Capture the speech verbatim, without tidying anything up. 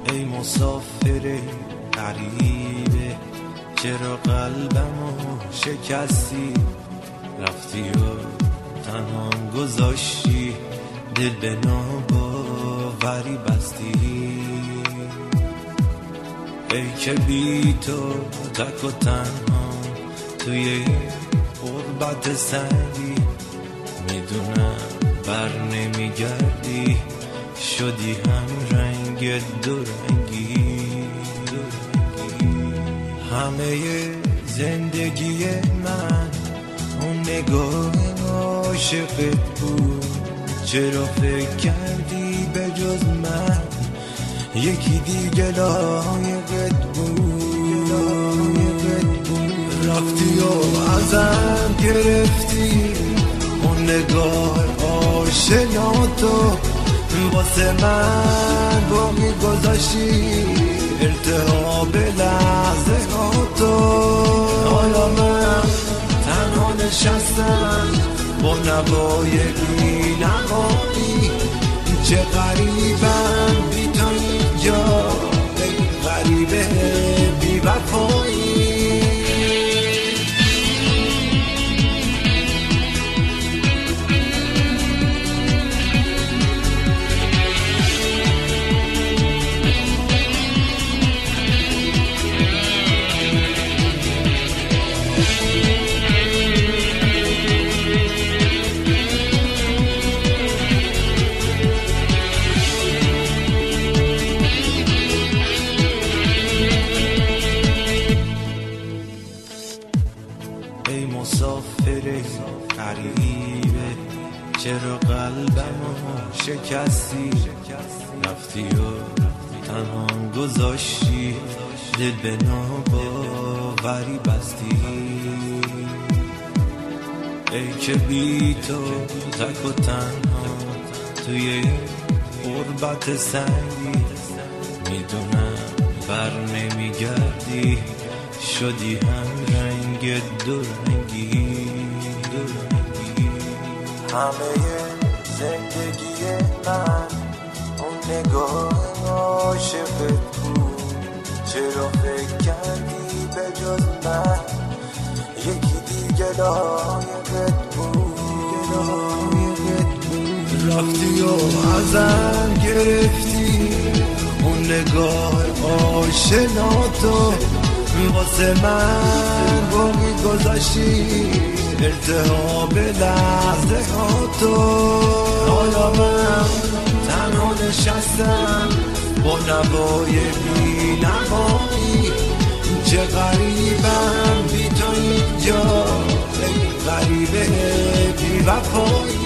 ای مسافر غریبه، چرا قلبمو شکستی؟ رفتی و تنهام گذاشتی، دل به ناباوری بستی. ای که بی تو تک و تنها توی غربت سنگی، میدونم بر نمیگردی، شدی هم رنگ دو رنگی. همه زندگی من اون نگاه عاشقت بود، چرا فکر کردی به جز من یکی دیگه لایقت بود؟ رفتی و ازم گرفتی اون نگاه آشناتو، واسه من باقی گذاشتی التهاب لحظه هاتو. حالا من تنها نشستم با نوای بی نهایی، چه غریبم بی تو اینجا، ای غریبه بی وفایی. ای مسافر غریبه، چرا قلبمو شکستی؟ رفتی و تنهام گذاشتی، دل به ناباوری بستی. ای که بی تو تک و تنها توی غربت سنگی، میدونم بر نمیگردی، شدی هم رنگ دو رنگی. همه زندگی من اون نگاه عاشقت بود، چرا فکر کردی به جز من یکی دیگه لایقت بود؟ رفتی و ازم گرفتی اون نگاه آشناتو، واسه من باقی گذاشتی التهاب لحظه هاتو. حالا من تنها نشستم با نوای بی نهایی، چه غریبم بی تو اینجا، ای غریبه بی وفایی.